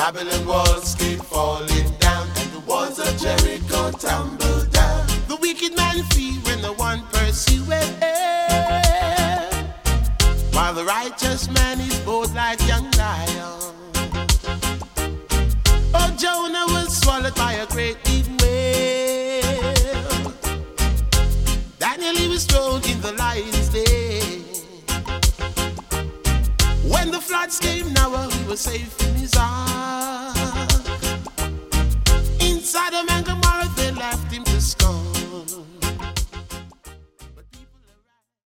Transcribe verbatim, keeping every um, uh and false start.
Babylon walls keep falling down, and the walls of Jericho tumble down. The wicked man flee when the one pursueth, while the righteous man is bold like young lion. Oh, Jonah was swallowed by a great big whale. Daniel, he was thrown in the lion's den. When the floods came, Noah, he was safe in his ark. Inside a man